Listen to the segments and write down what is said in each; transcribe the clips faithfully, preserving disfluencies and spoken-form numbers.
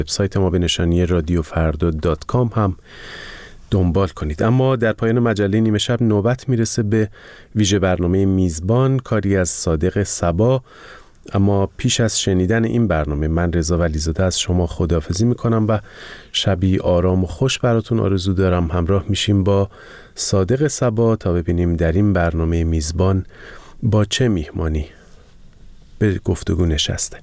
وبسایت ما به نشانی رادیو فردا دات کام هم دنبال کنید. اما در پایان مجله نیمه شب نوبت میرسه به ویژه برنامه میزبان، کاری از صادق صبا. اما پیش از شنیدن این برنامه من رضا ولیزاده از شما خداحافظی میکنم و شبی آرام و خوش براتون آرزو دارم. همراه میشیم با صادق صبا تا ببینیم در این برنامه میزبان با چه میهمانی به گفتگو نشسته.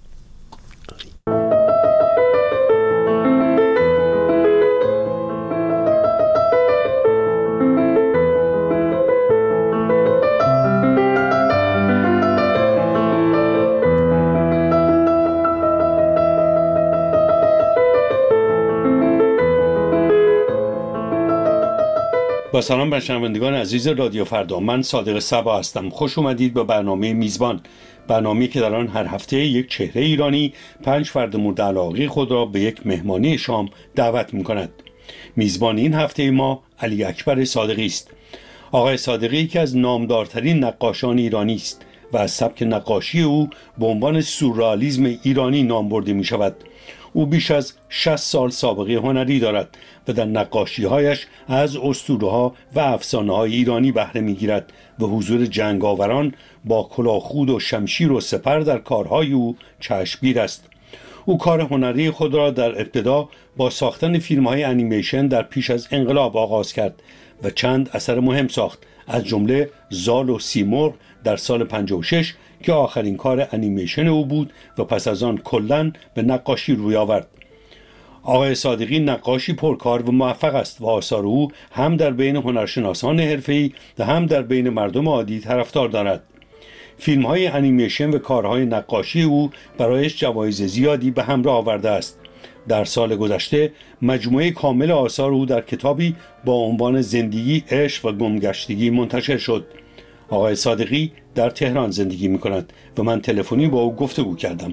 با سلام بر شنوندگان عزیز رادیو فردا، من صادق صبا هستم. خوش اومدید به برنامه میزبان، برنامه‌ای که در آن هر هفته یک چهره ایرانی پنج فرد مورد علاقه خود را به یک مهمانی شام دعوت می‌کند. میزبان این هفته ما علی اکبر صادقی است. آقای صادقی یکی از نامدارترین نقاشان ایرانی است و از سبک نقاشی او به عنوان سورئالیسم ایرانی نام برده می‌شود. او بیش از شصت سال سابقه هنری دارد و در نقاشی‌هایش از اسطوره‌ها و افسانه‌های ایرانی بهره می‌گیرد و حضور جنگاوران با کلاهخود و شمشیر و سپر در کارهای او چشمگیر است. او کار هنری خود را در ابتدا با ساختن فیلم‌های انیمیشن در پیش از انقلاب آغاز کرد و چند اثر مهم ساخت، از جمله زال و سیمرغ در سال پنجاه و شش که آخرین کار انیمیشن او بود و پس از آن کلاً به نقاشی روی آورد. آقای صادقی نقاشی پرکار و موفق است و آثار او هم در بین هنرشناسان حرفه‌ای و هم در بین مردم عادی طرفدار دارد. فیلم‌های انیمیشن و کارهای نقاشی او برایش جوایز زیادی به همراه آورده است. در سال گذشته مجموعه کامل آثار او در کتابی با عنوان زندگی، عشق و گمگشتگی منتشر شد. آقای صادقی در تهران زندگی می کند و من تلفنی با او گفتگو کردم.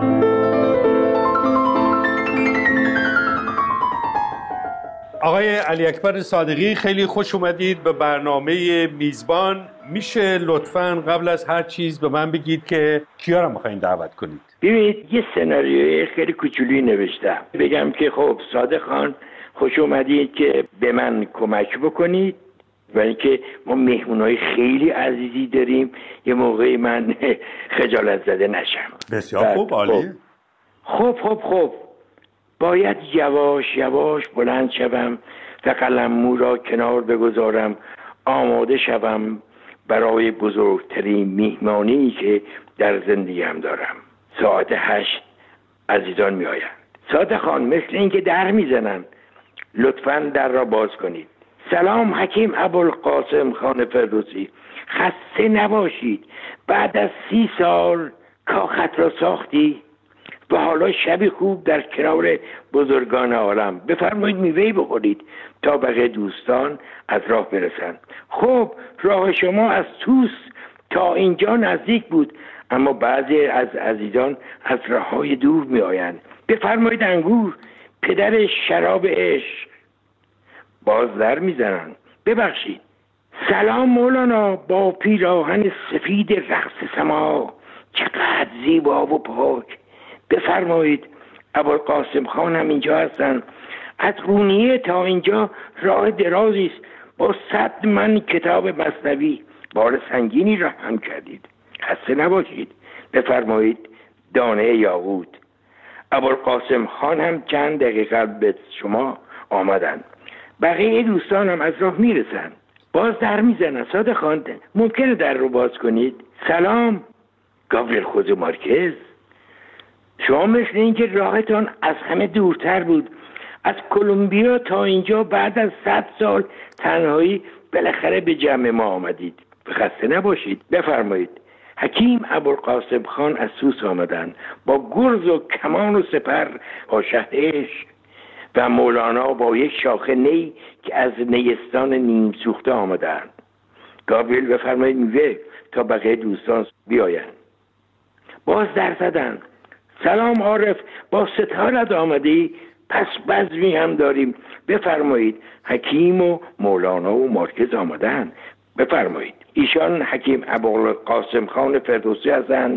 آقای علی اکبر صادقی، خیلی خوش اومدید به برنامه میزبان. میشه لطفاً قبل از هر چیز به من بگید که کیا رو میخواین دعوت کنید؟ ببینید، یه سناریوی خیلی کوچولی نوشتم. بگم که خب صادق خان خوش اومدید که به من کمک بکنید و اینکه ما مهمونای خیلی عزیزی داریم، یه موقعی من خجالت زده نشم. بسیار خوب، عالی. خب خب خب باید یواش یواش بلند شوم و قلممو را کنار بگذارم، آماده شوم برای بزرگترین میهمانی که در زندگیم دارم. ساعت هشت عزیزان می آیند. صادق خان، مثل اینکه در میزنن، لطفاً در را باز کنید. سلام حکیم ابوالقاسم خان فردوسی، خسته نباشید. بعد از سی سال کاخت را ساختی و حالا شبی خوب در کنار بزرگان عالم. بفرمایید میوه‌ای بخورید تا بقیه دوستان از راه برسن. خب راه شما از توس تا اینجا نزدیک بود، اما بعضی از عزیزان از راه‌های دور می آیند. بفرمایید انگور، پدر شراب عشق. باز در میزنن. ببخشید. سلام مولانا، با پیراهن سفید رقص سما، چقدر زیبا و پاک. بفرمایید. ابوالقاسم خان هم اینجا هستن. از قونیه تا اینجا راه درازی است، با صد من کتاب مثنوی بار سنگینی را هم کردید. خسته نباشید. بفرمایید. دانه یاقوت. ابوالقاسم خان هم چند دقیقه به شما آمدن. بقیه دوستان هم از راه میرسن. باز در میزنن. صادق خان، ممکنه در رو باز کنید؟ سلام. گابریل خوزه مارکز، شما مثل این که راهتان از همه دورتر بود. از کلمبیا تا اینجا بعد از صد سال تنهایی بالاخره به جمع ما آمدید. خسته نباشید. بفرمایید. حکیم ابوالقاسم خان از سوس آمدن با گرز و کمان و سپر با شهد عشق، و مولانا با یک شاخه نی که از نیستان نیم سوخته آمدن. گابریل بفرمایید میوه تا بقیه دوستان بیاین. باز در زدن. سلام عارف، با ستارت آمدی؟ پس بزمی هم داریم. بفرمایید. حکیم و مولانا و مارکز آمدن. بفرمایید. ایشان حکیم ابوالقاسم خان فردوسی هستند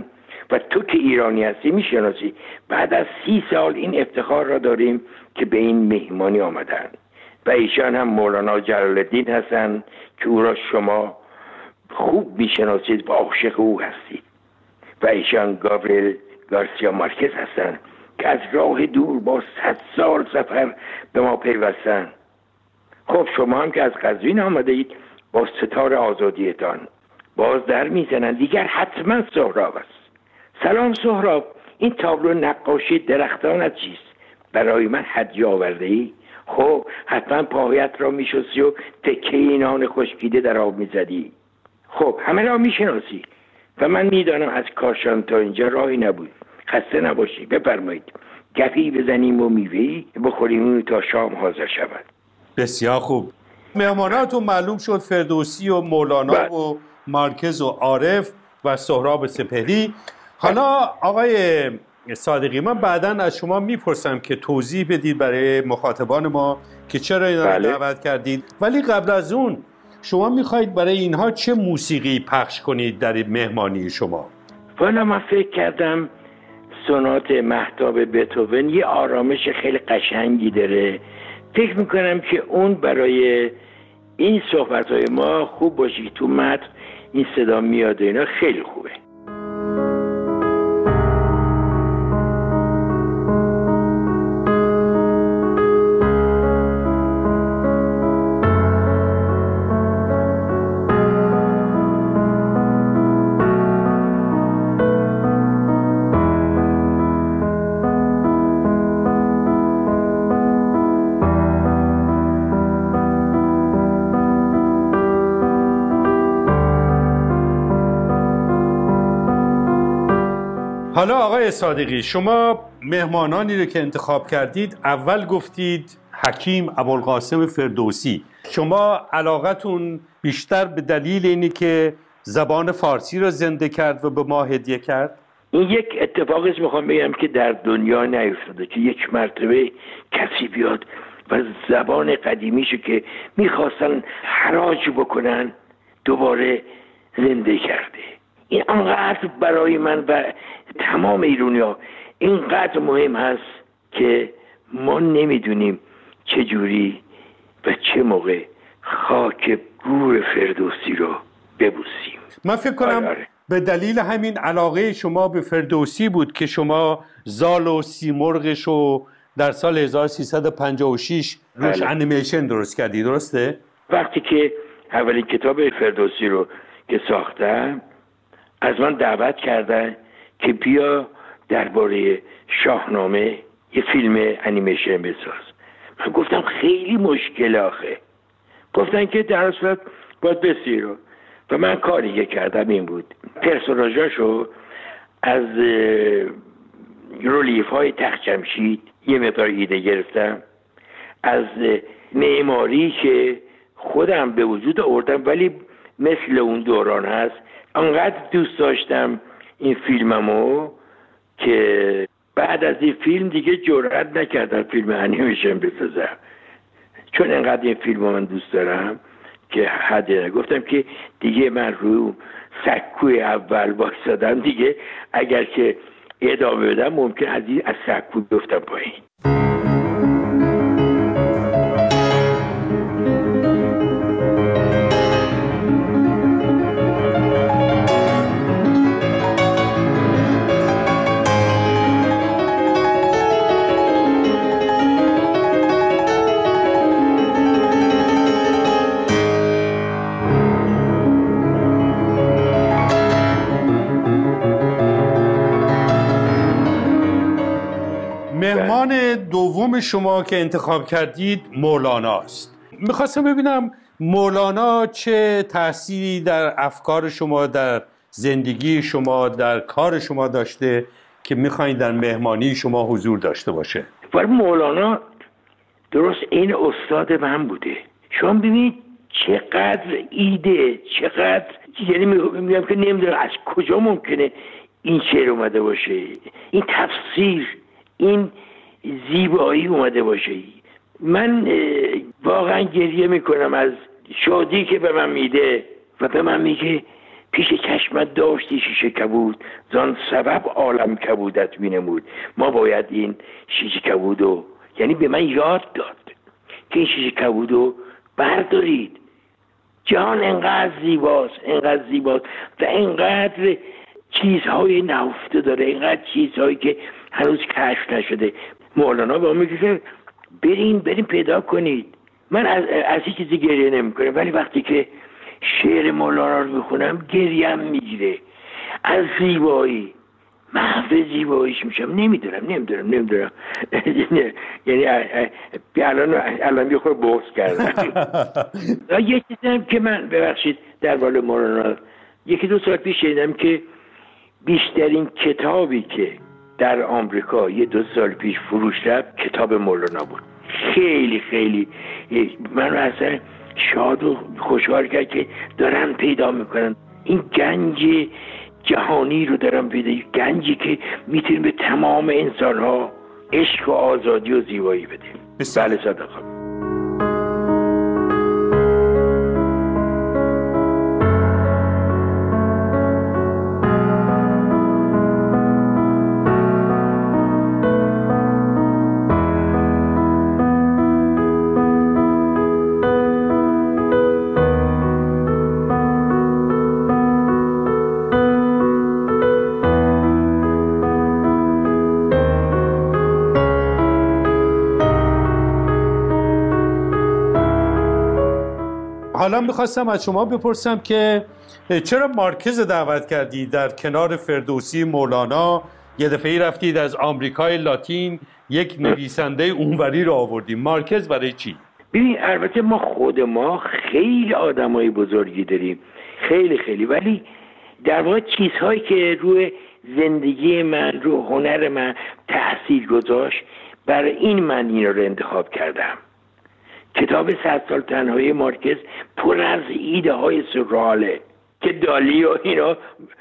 و تو که ایرانی هستی میشناسی. بعد از سی سال این افتخار را داریم که به این مهمانی آمدن و ایشان هم مولانا جلال الدین هستند که او را شما خوب میشناسید و عاشق او هستید و ایشان گابریل گارسیا مارکز هستند که از راه دور با صد سال سفر به ما پیوستن. خب شما هم که از قزوین آمده اید با ستار آزادیتان باز در میزنن، دیگر حتما سهراب است. سلام سهراب، این تابلو نقاشی درختانت چیست؟ برای من هدیه آورده ای؟ خب حتما پاهایت را میشستی و تکه نان خشکیده در آب میزدی. خب همه را میشناسی و من میدانم از کاشان تا اینجا راهی نبود. خسته نباشی، بفرمایید گپی بزنیم و میوه‌ای بخوریم تا شام حاضر شود. بسیار خوب. مهماناتون معلوم شد فردوسی و مولانا بله. و مارکز و عارف و سهراب سپهری. حالا آقای صادقی، من بعداً از شما میپرسم که توضیح بدید برای مخاطبان ما که چرا اینا رو بله. دعوت کردید، ولی قبل از اون شما میخواید برای اینها چه موسیقی پخش کنید در مهمانی شما؟ والا من فکر کردم سونات مهتاب بتهوون یه آرامش خیلی قشنگی داره، فکر میکنم که اون برای این صحبتهای ما خوب باشه که تو متن این صدا میاد، اینا خیلی خوبه. حالا آقای صادقی، شما مهمانانی رو که انتخاب کردید اول گفتید حکیم ابوالقاسم فردوسی. شما علاقتون بیشتر به دلیل اینه که زبان فارسی رو زنده کرد و به ما هدیه کرد؟ این یک اتفاقی است میخوام بگم که در دنیا نیفتاده که یک مرتبه کسی بیاد و زبان قدیمیشو که میخواستن حراج بکنن دوباره زنده کرده. این انقدر برای من و تمام ایرانی‌ها اینقدر مهم هست که ما نمیدونیم چجوری و چه موقع خاک گور فردوسی رو ببوسیم. من فکر کنم آره آره. به دلیل همین علاقه شما به فردوسی بود که شما زال و سیمرغش رو در سال هزار و سیصد و پنجاه و شش روش بله. انیمیشن درست کردی، درسته؟ وقتی که اولین کتاب فردوسی رو که ساختم از من دعوت کردن که بیا درباره شاهنامه یه فیلم انیمیشن بساز. من گفتم خیلی مشکل آخه. گفتن که در صورت باید بسیرو و من کاری که کردم این بود پرسوناژاشو از رولیف های تخت جمشید یه مقدار ایده گرفتم، از معماری که خودم به وجود آوردم ولی مثل اون دوران هست. انقدر دوست داشتم این فیلممو که بعد از این فیلم دیگه جرئت نکردم فیلم انیمیشن بسازم، چون انقدر این فیلم من دوست دارم که حد نگفتم که دیگه من روی سکوی اول بایستادم، دیگه اگر که ادامه بدم ممکن از این از سکوی بیفتم پایین. مهمان دوم شما که انتخاب کردید مولانا است. میخواستم ببینم مولانا چه تأثیری در افکار شما، در زندگی شما، در کار شما داشته که میخواین در مهمانی شما حضور داشته باشه. ولی مولانا درست این استاد من بوده. شما ببینید چقدر ایده، چقدر، یعنی میگم که نمیدونم از کجا ممکنه این شعر اومده باشه، این تفسیر، این زیبایی اومده باشه. من واقعا گریه میکنم از شادی که به من میده و به من میگه پیش چشمت داشتی شیشه کبود، زان سبب عالم کبودت مینمود. ما باید این شیشه کبودو، یعنی به من یاد داد که این شیشه کبودو بردارید. جهان انقدر زیباست، انقدر زیباست و انقدر چیزهای نهفته داره، اینقدر چیزهایی که هنوز کشف نشده. مولانا با میگه که برین برین پیدا کنید. من از از هیچ چیزی گریه نمیکنم، ولی وقتی که شعر مولانا رو میخونم گریم میگیره از زیبایی، محو زیباییش میشم. نمیدونم نمیدونم نمیدونم یعنی الان الان یه خورده بغض کردم. یه چیزی هم که من ببخشید در بالا مولانا یکی دو سال پیش شنیدم که بیشترین کتابی که در آمریکا یه دو سال پیش فروش رفت کتاب مولانا بود. خیلی خیلی من اصلا شاد و خوشحال کرد که دارن پیدا میکنن این گنج جهانی رو، دارن پیدا، گنجی که میتونه به تمام انسانها عشق و آزادی و زیبایی بده. بله صدقه. حالا میخواستم از شما بپرسم که چرا مارکز دعوت کردی در کنار فردوسی مولانا؟ یه دفعه رفتید از آمریکای لاتین یک نویسنده اونوری رو آوردیم. مارکز برای چی؟ ببین البته ما خود ما خیلی آدمای بزرگی داریم، خیلی خیلی، ولی در واقع چیزهایی که روی زندگی من، روی هنر من تأثیر گذاشت، برای این من اینا رو انتخاب کردم. کتاب صد سال تنهایی مارکز پر از ایده های سورئاله که دالی و اینا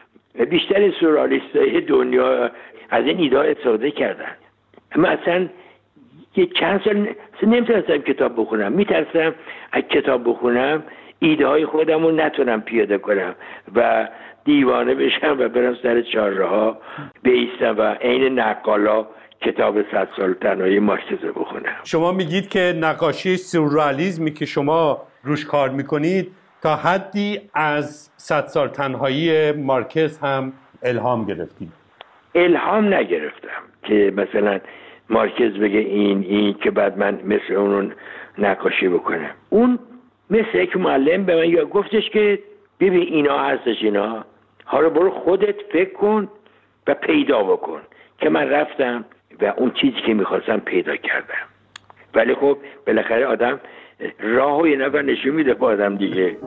بیشتر سورئالیستای دنیا از این ایده ها استفاده کردن. اما اصلا یه چند سال نمیتونستم کتاب بخونم، میترسم از کتاب بخونم ایده های خودم رو نتونم پیاده کنم و دیوانه بشم و برم سر چهارراه بیستم و عین نقالا کتاب صد سال تنهایی مارکز بخونم. شما میگید که نقاشی سورئالیسمی که شما روش کار میکنید تا حدی از صد سال تنهایی مارکز هم الهام گرفتید؟ الهام نگرفتم که مثلا مارکز بگه این این که بعد من مثل اون نقاشی بکنم. اون مثل یک معلم به من گفتش که ببین اینا هستش، اینا حالا برو خودت فکر کن و پیدا بکن. که من رفتم و اون چیزی که میخواستم پیدا کردم. ولی خب بالاخره آدم راه و یه نفر نشون میده با آدم دیگه.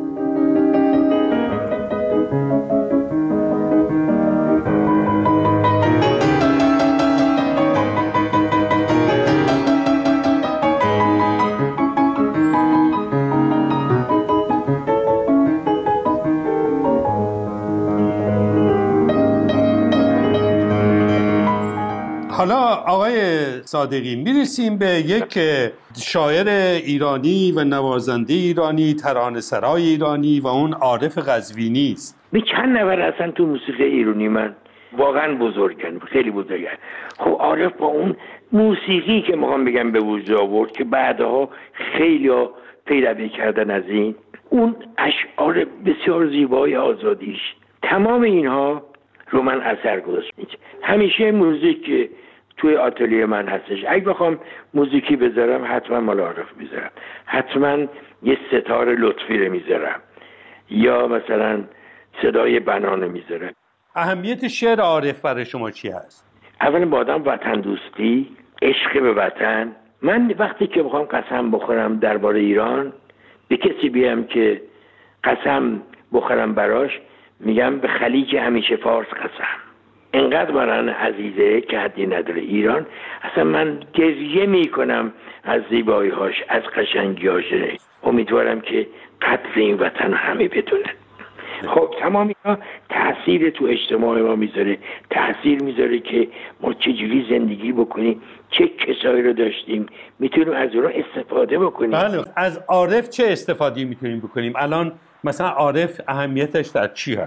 حالا آقای صادقی میرسیم به یک شاعر ایرانی و نوازنده ایرانی، ترانه‌سرای ایرانی و اون عارف قزوینی است. به چند نفر اصلا تو موسیقی ایرانی من واقعا بزرگن، خیلی بزرگن. خب عارف با اون موسیقی که میخوام بگم به وجود آورد که بعدها خیلی ها پیروی کردن از این، اون اشعار بسیار زیبای آزادیش، تمام اینها رو من اثر گذاشت. همیشه موزیک توی آتلیه من هستش. اگه بخوام موزیکی بذارم حتما مال عارف میذارم، حتما یه ستار لطفی رو میذارم یا مثلا صدای بنانه میذارم. اهمیت شعر عارف برای شما چی هست؟ اولا با آدم وطن دوستی، عشق به وطن. من وقتی که بخوام قسم بخورم درباره ایران، به کسی بیام که قسم بخورم براش، میگم به خلیج همیشه فارس قسم. انقدر برای عزیزه که حدی نداره ایران. اصلا من گریه میکنم از زیبایی‌هاش، از قشنگی‌هاش. امیدوارم که قدر این وطن همه بدونن. خب تمام اینا تأثیر تو اجتماع ما میذاره، تأثیر میذاره که ما چجوری زندگی بکنیم، چه کسایی رو داشتیم میتونیم از اون استفاده بکنیم. بله. از عارف چه استفاده میتونیم بکنیم؟ الان مثلا عارف اهمیتش در چی هست؟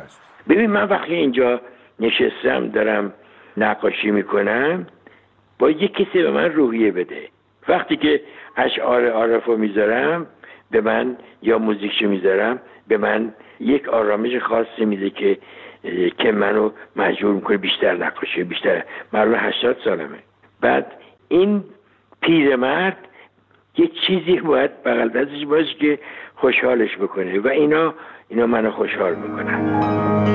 ببین من وقتی اینجا نشستم دارم نقاشی میکنم، با یک کسی به من روحیه بده. وقتی که اشعار عارفو میذارم به من یا موزیکشو میذارم به من یک آرامش خاصی میده که که منو مجبور میکنه بیشتر نقاشی بیشتر. من هشتاد سالمه. بعد این پیرمرد یه چیزی باید بغل دستش باشه که خوشحالش بکنه و اینا اینا منو خوشحال میکنن.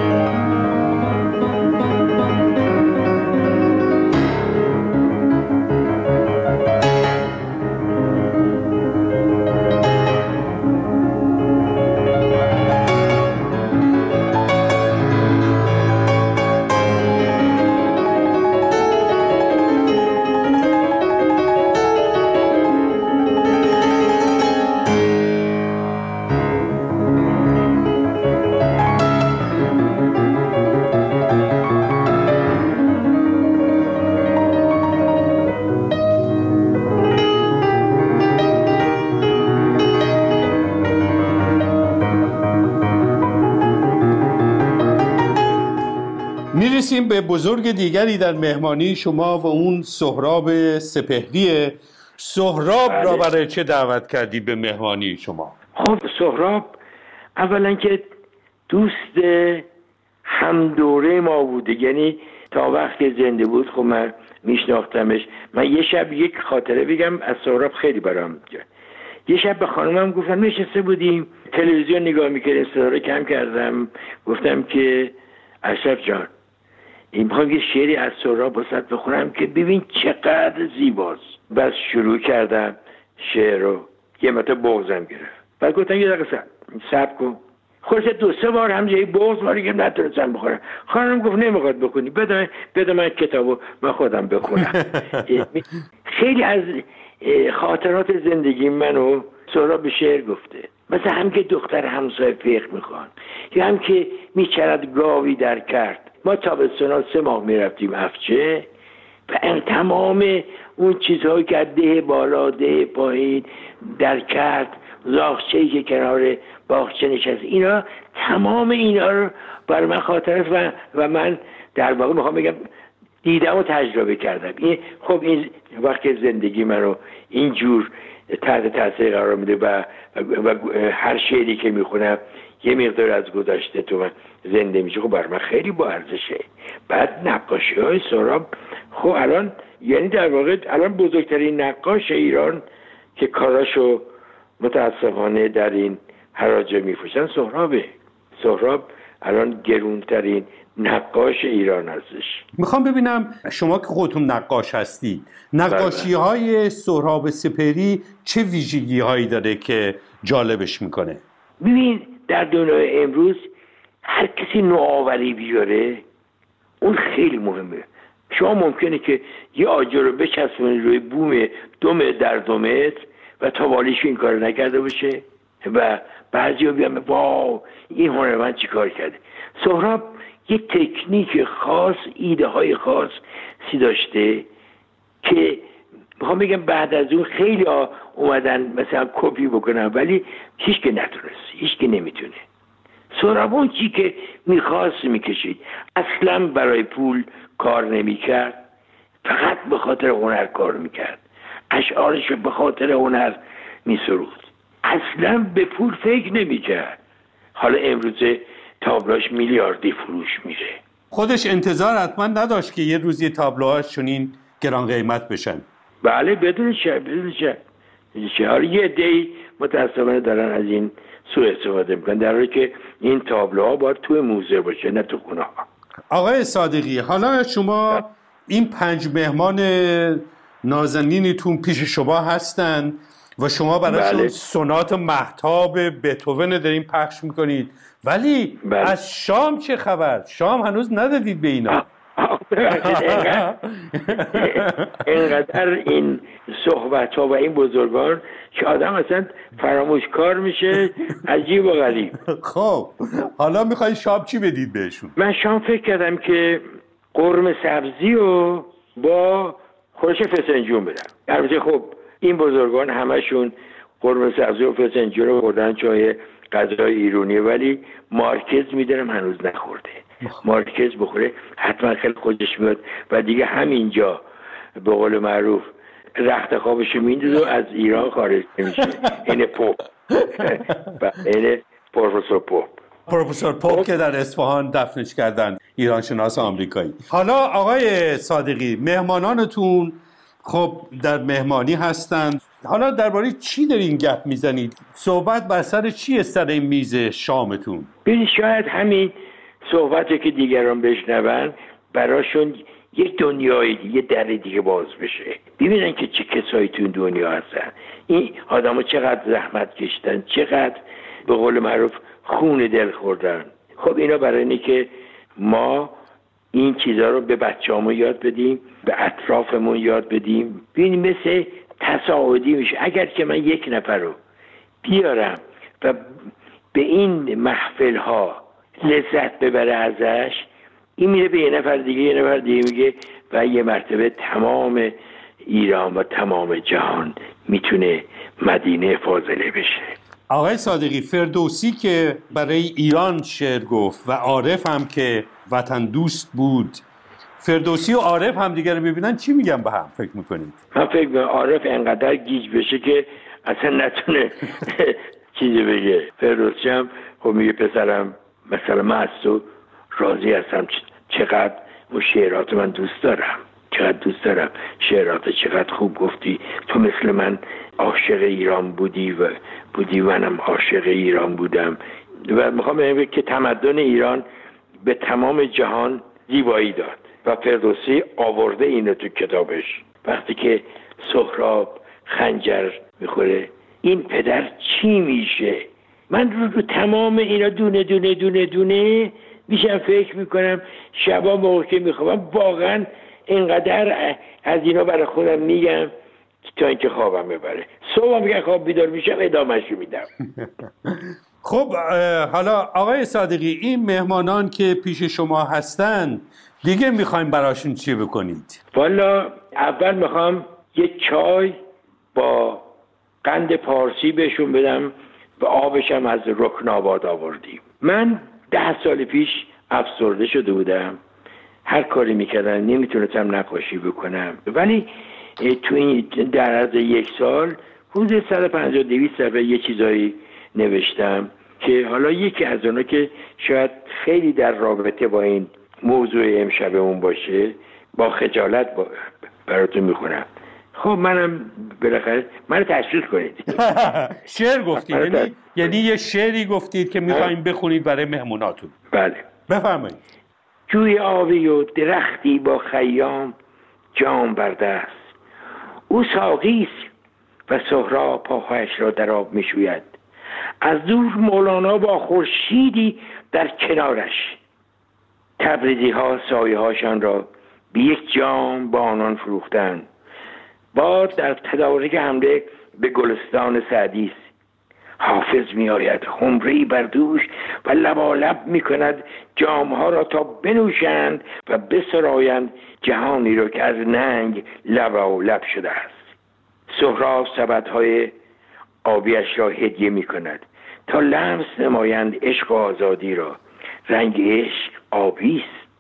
میرسیم به بزرگ دیگری در مهمانی شما و اون سهراب سپهریه. سهراب بله. را برای چه دعوت کردی به مهمانی شما؟ خب سهراب اولا که دوست هم دوره ما بوده، یعنی تا وقتی زنده بود خب من میشناختمش. من یه شب یک خاطره بگم از سهراب خیلی برام جا. یه شب به خانمم گفتم نشسته بودیم تلویزیون نگاه میکردیم، صدا رو کم کردم گفتم که اشرف جان این میخوام یه شعری از سهراب واسط بخونم که ببین چقدر زیباست. بس شروع کردم شعر رو، یه مت بغضم گرفت. بعد گفتم یه دقیقه صبر کن. خلاص دو سه بار همجایی بغض ماری که نتونستم بخورم. خانم گفت نمیخواد بخونی، بده بده من کتابو من خودم بخونم. خیلی از خاطرات زندگی منو سهراب به شعر گفته. مثلا هم که دختر همسایه فقه میخوان، یا هم که میچرد گاوی در کرد. ما تابستونا سه ماه میرفتیم افچه و این تمام اون چیزهایی که ده بالا ده پایین در کرد، زاغچه‌ای که کنار باغچه نشست، اینا تمام اینا رو برای من خاطر است و, و من در واقع میخوام بگم دیدم و تجربه کردم. این خب این وقتی زندگی منو اینجور تحت تاثیر قرار میده و, و, و هر شعری که میخونم یه مقدار از گذشته تو من زنده میشه، خب برای من خیلی با ارزشه. بعد نقاشی های سهراب خب الان یعنی در واقع الان بزرگترین نقاش ایران که کاراشو متاسفانه در این حراجه میفروشن سهرابه. سهراب الان گرونترین نقاش ایران هستش. میخوام ببینم شما که خودتون نقاش هستی، نقاشی های سهراب سپهری چه ویژگی هایی داره که جالبش میکنه؟ ببین در دنیای امروز هر کسی نوآوری بیاره اون خیلی مهمه. شما ممکنه که یه آجر رو بچسبونید روی بوم دومه در دومت و تا بالیش این کار نکرده باشه و بعضی ها بیان واو این هنرمند چی کار کرده. سهراب یه تکنیک خاص، ایده های خاص سی داشته که میخوام بگم بعد از اون خیلی ها اومدن مثلا کپی بکنن ولی هیچ که نتونست، هیچ که نمیتونه. سهراب اون چی که میخواست میکشید، اصلا برای پول کار نمیکرد، فقط به خاطر هنر کار میکرد، اشعارش به خاطر هنر میسرود، اصلا به پول فکر نمیکرد. حالا امروزه تابلوش میلیاردی فروش میره. خودش انتظار حتما نداشت که یه روزی تابلوهاش چنین گران قیمت بشن. بله بدون شک بدون شک. حالا یه عده‌ای متاسفانه دارن از این سوء استفاده میکنن، در حالی که این تابلوها باید توی موزه باشه نه تو خونه ها. آقای صادقی حالا شما این پنج مهمان نازنینتون پیش شما هستن و شما براشون بله. سونات مهتاب بتهوون دارین پخش میکنید، ولی بله. از شام چه خبر؟ شام هنوز ندادید به اینا. اینقدر این صحبت ها و این بزرگان که آدم اصلا فراموش کار میشه، عجیب و غریب. خب حالا میخوایی شام چی بدید بهشون؟ من شام فکر کردم که قرمه سبزی و با خورش فسنجون بدم. البته خب این بزرگان همشون قرمه سبزی و فسنجون رو خوردن، چای غذای ایرانی، ولی مارکز میدارم هنوز نخورده. مارکز بخوره حتما خیلی خودش میاد و دیگه همینجا به قول معروف رخت خوابشو میندازه و از ایران خارج نمیشه. اینه پوپ اینه پروفسور پوپ پروفسور پوپ که در اصفهان دفنش کردن، ایران شناس آمریکایی. حالا آقای صادقی، مهمانانتون خب در مهمانی هستند، حالا درباره چی دارین گپ میزنید؟ صحبت بر سر چیه سر این میز شامتون؟ ببینید شاید همین صحبتی که دیگران بشنون براشون یک دنیای دیگه، در دیگه باز بشه، ببینن که چه کسایی تو این دنیا هستن، این آدم‌ها چقدر زحمت کشیدن، چقدر به قول معروف خون دل خوردن. خب اینا برای اینه که ما این چیزا رو به بچه‌هامون یاد بدیم، به اطرافمون یاد بدیم. ببینید مثل تصاعدی میشه. اگر که من یک نفر رو بیارم و به این محفل ها لذت ببره ازش، این میره به یه نفر دیگه، یه نفر دیگه میگه و یه مرتبه تمام ایران و تمام جهان میتونه مدینه فاضله بشه. آقای صادقی، فردوسی که برای ایران شعر گفت و عارف هم که وطن دوست بود، فردوسی و عارف هم دیگه رو ببینن چی میگن به هم فکر میکنید؟ من فکر میکنم عارف انقدر گیج بشه که اصلا نتونه چیزی بگه. فردوسی هم خب میگه پسرم مثلا من از تو راضی هستم، چقدر اون شعرات من دوست دارم، چقدر دوست دارم شعرات، چقدر خوب گفتی، تو مثل من عاشق ایران بودی و بودی منم عاشق ایران بودم. و میخوام بگم که تمدن ایران به تمام جهان زیبایی داد و فردوسی آورده اینو تو کتابش. وقتی که سهراب خنجر میخوره، این پدر چی میشه؟ من رو, رو تمام اینا دونه دونه دونه دونه میشم فکر میکنم. شبا موقع که میخوام واقعا اینقدر از اینا برای خودم میگم تا اینکه خوابم ببره. صبح میگم خواب بیدار میشم ادامهش رو میدم. خب حالا آقای صادقی، این مهمانان که پیش شما هستن دیگه میخوایم براشون چی بکنید؟ والا اول میخوام یک چای با قند پارسی بهشون بدم و آبشم از رکن آباد آوردیم. من ده سال پیش افسرده شده بودم، هر کاری میکردم نمیتونستم نقاشی بکنم، ولی تو این در عرض یک سال حدود صد و پنجاه دویست صفحه یه چیزایی نوشتم که حالا یکی از اونا که شاید خیلی در رابطه با این موضوع امشبمون باشه، با خجالت با براتون میخونم. خب منم بالاخره منو تشویق کنید. شعر گفتید، یعنی یعنی یه شعری گفتید که میخوایم بخونید برای مهموناتون. بله بفرمایید. جوی آبی و درختی با خیام جام بر دست، او ساقی است و سهراب پاهایش را در آب میشوید، از دور مولانا با خورشیدی در کنارش، تبریزی ها سایه هاشان را به یک جام با آنان فروختند. باد در تدارک حمله به گلستان سعدی است، حافظ می آید خمری بر دوش و لبالب می کند جامها را تا بنوشند و بسرایند جهانی را که از ننگ لبالب شده است. سهراب سبدهای آبیش را هدیه می کند تا لمس نمایند عشق و آزادی را، رنگ عشق آبی است.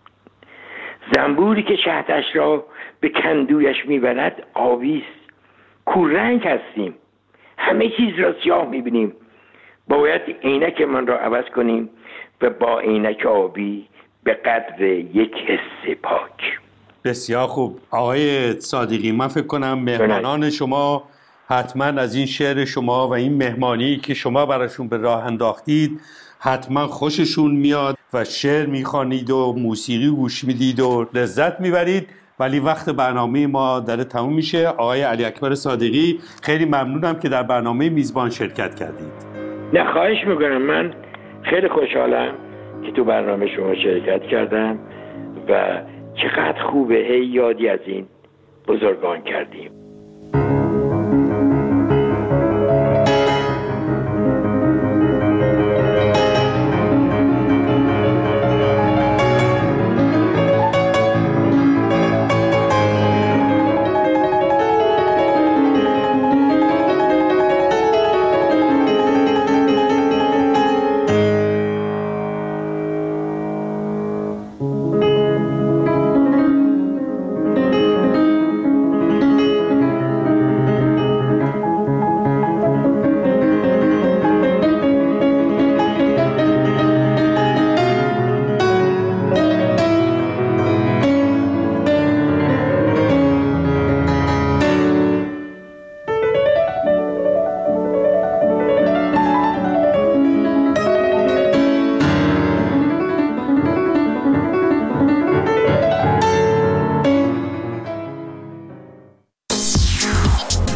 زنبوری که شهدش را به کندویش می برد آبی است. کور رنگ هستیم، همه چیز را سیاه می بینیم، باید عینک من را عوض کنیم و با عینک آبی به قدر یک حس پاک. بسیار خوب آقای صادقی، من فکر کنم مهمانان شما حتما از این شعر شما و این مهمانی که شما براشون به راه انداختید حتما خوششون میاد و شعر میخوانید و موسیقی گوش میدید و لذت میبرید. ولی وقت برنامه ما داره تموم میشه. آقای علی اکبر صادقی، خیلی ممنونم که در برنامه میزبان شرکت کردید. نه خواهش میکنم، من خیلی خوشحالم که تو برنامه شما شرکت کردم و چقدر خوبه هی یادی از این بزرگان کردیم.